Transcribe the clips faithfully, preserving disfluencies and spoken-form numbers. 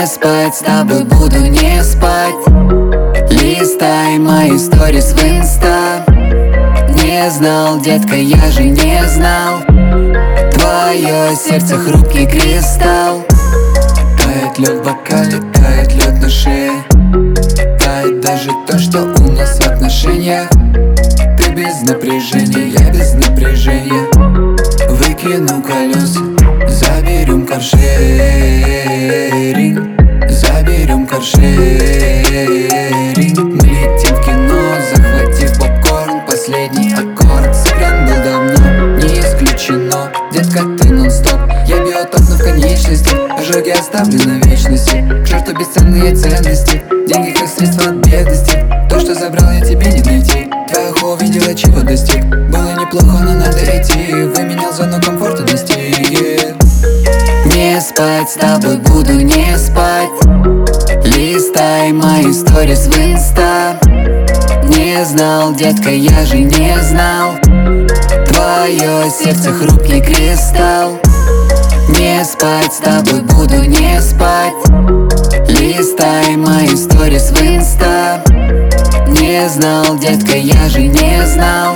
Не спать с тобой буду, не спать. Листай мои сторис в инста. Не знал, детка, я же не знал. Твое сердце хрупкий кристалл. Тает лед в бокале, тает лед на шее. Тает даже то, что у нас в отношениях. Ты без напряжения, я без напряжения. Выкину колеса, заберем каршеринг. Заберем каршеринг. Мы летим в кино, захватив попкорн. Последний аккорд сыгран был давно, не исключено. Детка, ты нон-стоп, я биотоп, но в конечности. Ожоги оставлю на вечности. К черту бесценные ценности. Деньги как средство от бедности. То, что забрал, я тебе не найти. Твоя ухо увидела, чего достиг. Было неплохо, но надо идти. Выменял зону комфорта на стиге. Не спать с тобой буду, не спать. Листай мои сторис в инста. Не знал, детка, я же не знал. Твое сердце хрупкий кристалл. Не спать с тобой буду, не спать. Листай мои сторис в инста. Не знал, детка, я же не знал.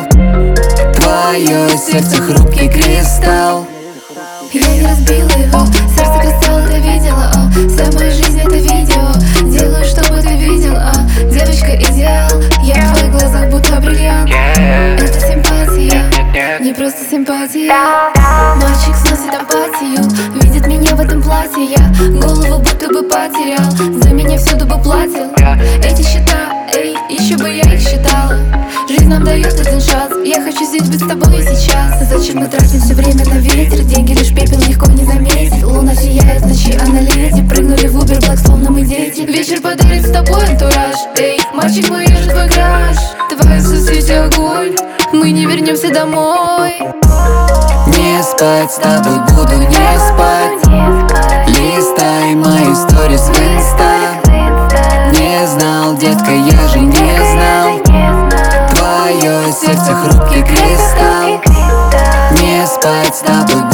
Твое сердце хрупкий кристалл. Я не разбила его, сердце кристалл, это видела, о. Вся моя жизнь это видео. Делаю, чтобы ты видел, а. Девочка идеал, я в твоих глазах будто бриллиант. Это симпатия, не просто симпатия. Мальчик сносит апатию, видит меня в этом платье. Я голову будто бы потерял, за меня всюду бы платил. Эти счета, эй, еще бы я их считала. Жизнь нам дает один шанс, я хочу здесь быть с тобой сейчас. Зачем мы тратим все время на ветер? Деньги лишь пепел, легко не заметить. Луна сияет в ночи, а на леди прыгнули в Uber Black, словно мы дети. Вечер подарит с тобой антураж. Эй, мальчик мой, я же твой краш. Твоя соцсеть огонь, мы не вернемся домой. Не спать с тобой буду, не спать. Листай мои сторис в инста. Не знал, детка, я же не знал. Твое сердце хрупкий кристалл. Не спать с тобой